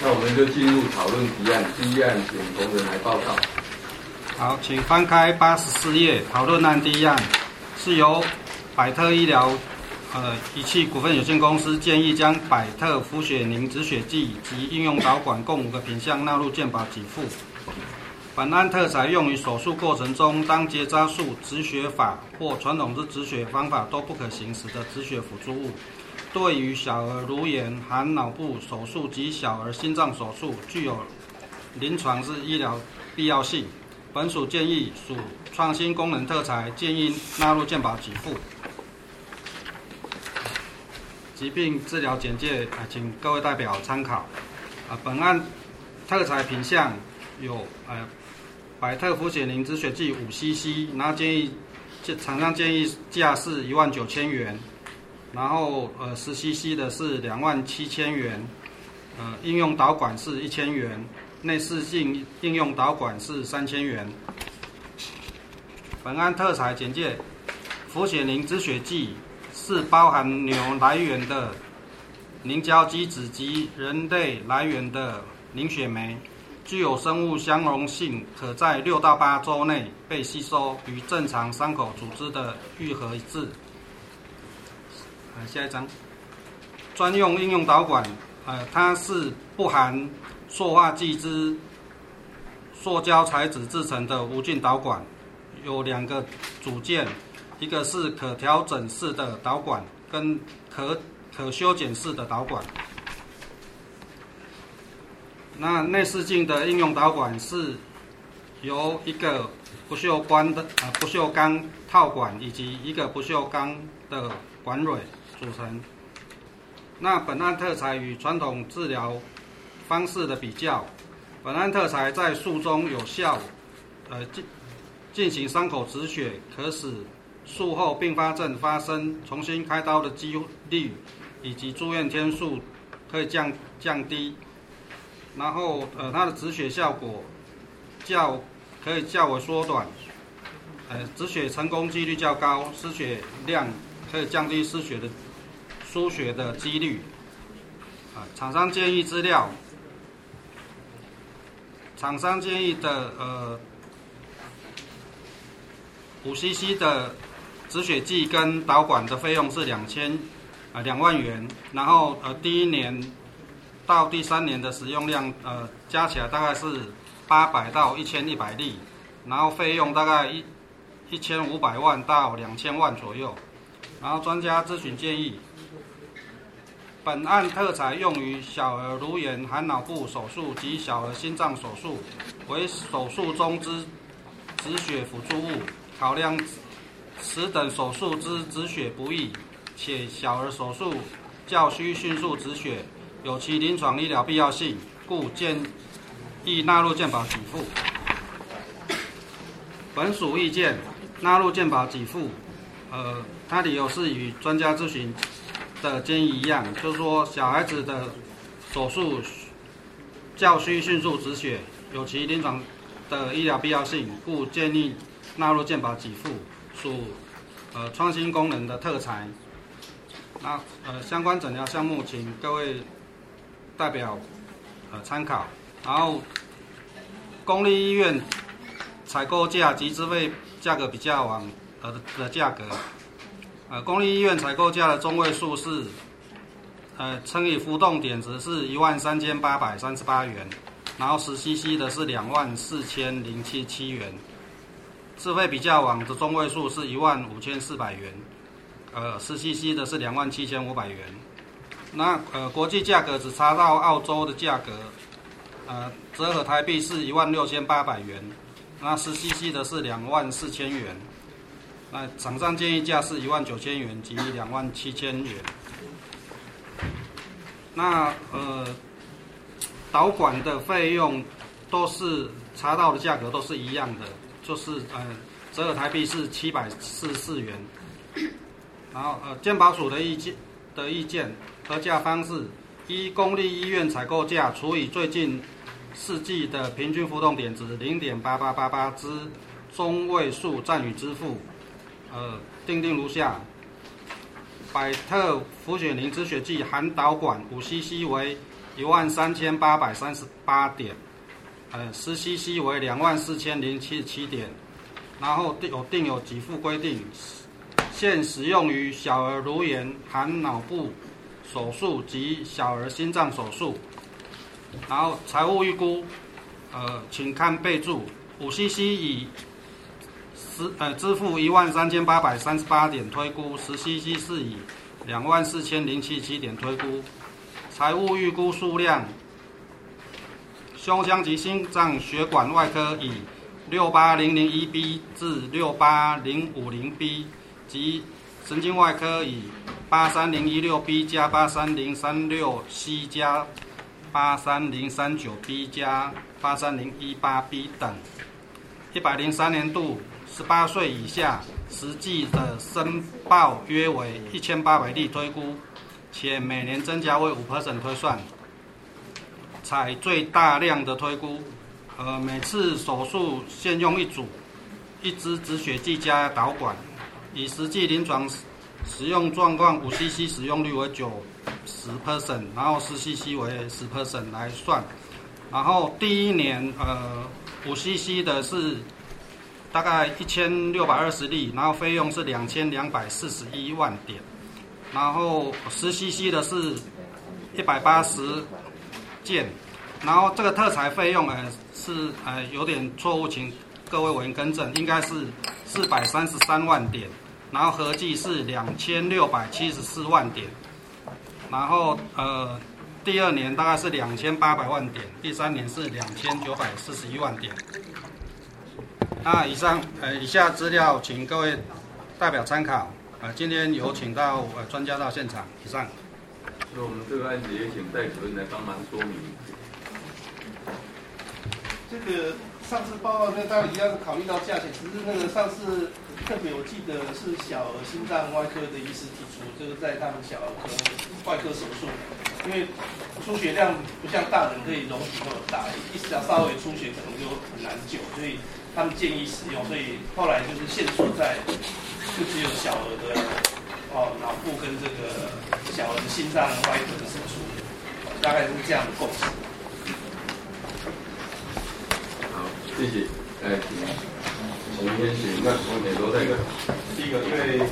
那我们就进入讨论提案。第一案，请同仁来报告。 好，请翻开84页，讨论案第一案是由百特医疗仪器股份有限公司建议将百特福雪宁止血剂及应用导管共5个品项纳入健保给付。本案特采用于手术过程中，当结扎术、止血法或传统之止血方法都不可行时的止血辅助物。对于小儿颅炎、含脑部手术及小儿心脏手术具有临床之医疗必要性。本署建议属创新功能特材，建议纳入健保给付。疾病治疗简介，请各位代表参考。本案特材品项有百特福雪宁止血剂5cc， 然后厂商建议价是19000元，然后10cc 的是27000元，应用导管是1000元，内视镜应用导管是3000元。本案特材简介：福雪宁止血剂是包含牛来源的凝胶基质及人类来源的凝血酶，具有生物相容性，可在6到8周内被吸收，与正常伤口组织的愈合一致。下一张，专用应用导管，它是不含塑化剂之塑胶材质制成的无菌导管，有2个组件，一个是可调整式的导管，跟可修剪式的导管。那内视镜的应用导管是由一个不锈钢套管以及一个不锈钢的管蕊组成。那本案特材与传统治疗方式的比较，本案特材在术中有效进行伤口止血，可使术后并发症发生重新开刀的几率，以及住院天数可以降低。然后它的止血效果可以较为缩短，止血成功几率较高，失血量可以降低输血的几率。厂商建议资料，厂商建议的5cc 的止血剂跟导管的费用是2万元，然后第1年到第3年的使用量加起来大概是800到1100例，然后费用大概1500万到2000万左右。然后专家咨询建议，本案特采用于小儿颅炎、含脑部手术及小儿心脏手术，为手术中之止血辅助物。考量此等手术之止血不易，且小儿手术较需迅速止血，有其临床医疗必要性，故建议纳入健保给付。本署意见纳入健保给付，它理由是与专家咨询的建议一样，就是说小孩子的手术较需迅速止血，有其临床的医疗必要性，故建议纳入健保给付，属创新功能的特材。那相关诊疗项目，请各位代表参考。然后公立医院采购价及资费价格比较网的价格，公立医院采购价的中位数是乘以浮动点值是13838元，然后10cc 的是24077元，自费比较网的中位数是15400元，10cc 的是27500元。那国际价格只差到澳洲的价格，折合台币是16800元，那10cc 的是24000元。那厂商建议价是19000元及27000元。那导管的费用都是查到的价格都是一样的，就是折合台币是744元。然后健保署的意见核价方式：依公立医院采购价除以最近4季的平均浮动点值0.8888之中位数暂予支付。订定如下：百特福雪宁止血剂含导管5cc为 13838点，10cc 为24077点，然后定有给付规定，现使用于小儿颅炎含脑部手术及小儿心脏手术。然后财务预估，请看备注，5cc 以支付13838点推估，10cc 是以24077点推估。财务预估数量，胸腔及心脏血管外科以68001B 至68050B 及神经外科以83016B 加83036C 加83039B 加83018B 等。103年度18岁以下实际的申报约为1800例推估，且每年增加为5% 推算，采最大量的推估。每次手术限用一组1支止血剂加导管，以实际临床使用状况5cc 使用率为90%，然后10cc 为10% 来算。然后第一年5cc 的是大概1620例，然后费用是2241万点。然后10cc 的是180件，然后这个特材费用是有点错误，请各位委员更正，应该是433万点，然后合计是2674万点，然后第二年大概是2800万点，第三年是2941万点。那以下资料请各位代表参考。今天有请到专家到现场。以上。 那我们这个案子也请戴主任来帮忙说明。 这个上次报告那当然一样是考虑到价钱，只是那个上次特别我记得是小儿心脏外科的医师提出，就是在他们小儿科外科手术，因为出血量不像大人可以容体那么大，一只要稍微出血可能就很难救，所以他们建议使用，所以后来就是限缩在就只有小儿的脑部跟这个小儿的心脏外科的手术，大概是这样的构思。 好，谢谢。请先请那我们罗代表。 第一个，因为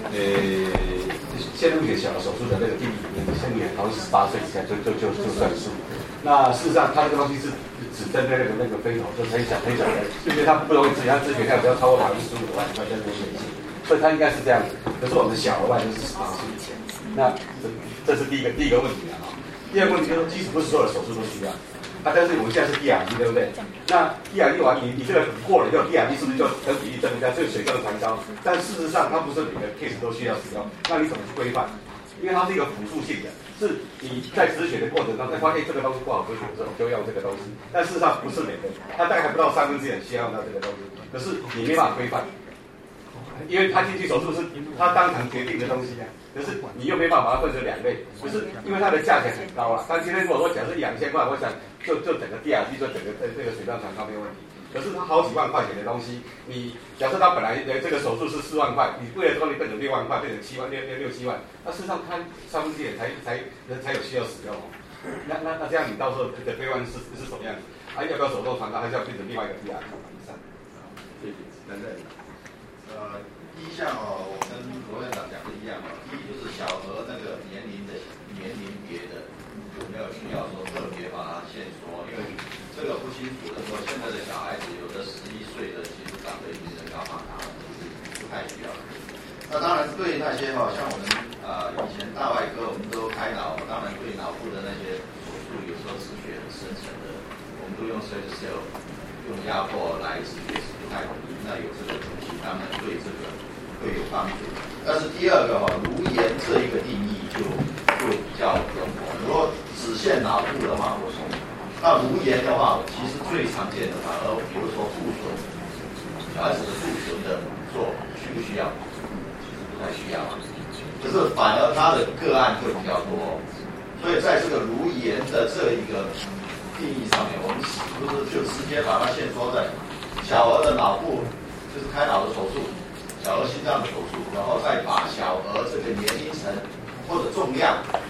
先入血小儿手术的那个定义，先年好像18岁以下就算数。那事实上，它这个东西是只针对那个飞头，就很小的，因为它不容易止，它止血量只要超过15%的话，它就没血性，所以它应该是这样子。可是我们的小儿外就是18岁以前，那这是第一个问题啊。第二个问题就是说，即使不是所有的手术都需要，但是我们现在是 DRG 对不对？那 DRG 完你这个过了以后 ，DRG 是不是就等比例增加，这个水更传高？但事实上，它不是每个 case 都需要使用，那你怎么去规范？因为它是一个辅助性的，是你在止血的过程中才发现这个东西不好止血的时候，就用这个东西。但事实上不是每个，它大概还不到1/3人需要用到这个东西，可是你没办法规范，因为他进去手术是他当场决定的东西啊。可是你又没办法把它分成2类，就是因为它的价钱很高了。但今天如果说假设2000块，我想就整个 DRG 就整个这个水涨船高没有问题。可是它好几万块钱的东西，你假设它本来这个手术是4万块，你为了说你变成6万块，变成7万6、7万，那事实上它3分之一才有需要使用哦。那这样你到时候的规范是什么样子？要不要手动传达，还是要变成另外一个 DRG 以上？ 谢谢。等等。 第一项我跟罗院长讲的一样第一就是小儿那个年龄别的有没有需要说特别把它限缩，因为这个不清楚的说，现在的小孩子有的11岁的，其实长得已经人高马大了，不太需要。那当然对那些像我们以前大外科我们都开脑，当然对脑部的那些手术有时候止血很深层的，我们都用 Stem Cell 用压迫来止血是不太容易。那有这个东西，当然对这个会有帮助。但是第二个颅炎这一个定义就比较笼统。如果只限脑部的话，我说，那颅炎的话，其实最常见的反而比如说副唇，小孩子的副唇的做需不需要？其实不太需要，就是反而他的个案会比较多。所以在这个颅炎的这一个定义上面，我们不是就直接把它限缩在小儿的脑部，就是开脑的手术，小儿心脏的手术，然后再把小儿这个年龄层或者重量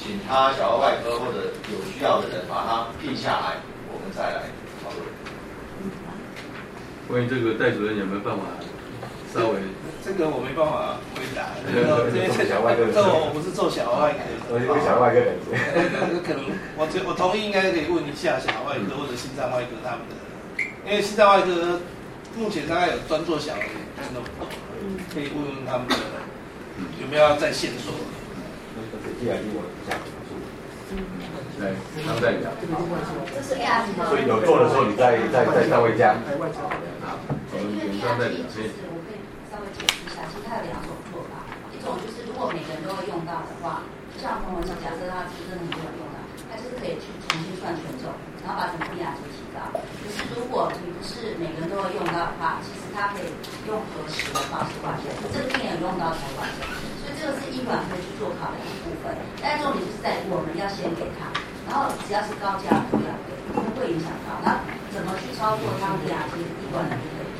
请他小儿外科或者有需要的人把他定下来，我们再来讨论。 关于这个戴主任有没有办法稍微？ 这个我没办法回答。 小外科， 这我不是做小儿外科的。 我小儿外科等级。 可能我同意应该可以问一下小儿外科或者心脏外科他们的，因为心脏外科目前大概有专做小儿的，可以问问他们的有没有要再线索。 来，张代表。 这是 ART。 所以有做的时候，你再稍微加。 好，我们请张代表。 我可以稍微解释一下，其实它有2种做法，一种就是如果每个人都会用到的话，就像彭文说，假设他是真的很多人用到，他就是可以去重新算权重，然后把整个 ART 提高。可是如果你不是每个人都会用到的话，其实它可以用核实的方式换钱，这个病人有用到才换钱。这个是医管会去做考量的部分，但是重点就是在我们要先给他，然后只要是高价都要给，不会影响到。那怎么去操作它的其实医管就可以。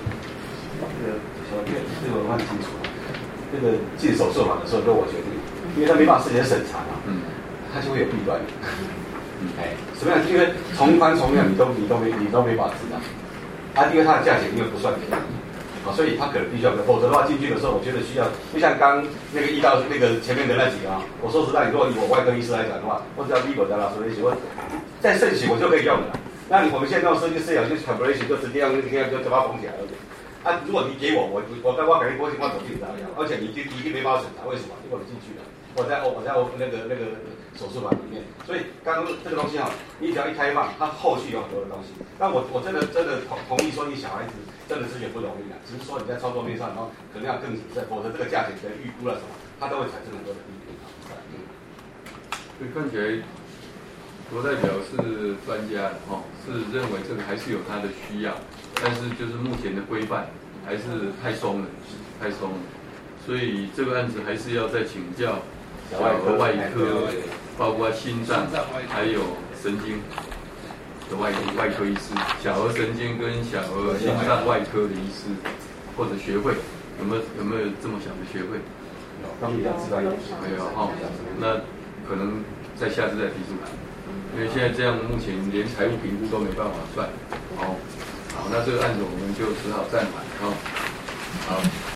这个我很清楚。这个进手术房的时候都我决定，因为他没办法事先审查嘛，他就会有弊端。什么样？因为从宽从量你都没法知道。第二它的价钱因为不算便宜。所以他可能必须要，否则的话进去的时候，我觉得需要，就像刚那个到那个前面的那几个我说实在，如果以我外科医师来讲的话，我只要第一个讲到所以我在盛行我就可以用了。那我们现在用设计师就是 calculation 就直接用就把它缝起来了。如果你给我肯定不会情况走进来，而且你一定没办法审查，为什么？因为我进去了，我在那个手术房里面，所以刚刚这个东西你只要一开放，它后续有很多的东西。但我真的同意说，你小孩子。真的是也不容易的，只是说你在操作面上，然后可能要更谨慎，否则这个价钱的预估了什么，它都会产生很多的弊端。 所以看起来，罗代表是专家是认为这个还是有他的需要，但是就是目前的规范还是太松了，所以这个案子还是要再请教小儿外科，包括心脏，还有神经。的外科医师，小儿神经跟小儿心脏外科的医师或者学会，有没有这么小的学会？ 有，比较知道有。 没有那可能在下次再提出来，因为现在这样目前连财务评估都没办法算。好，那这个案子我们就只好暂缓。好。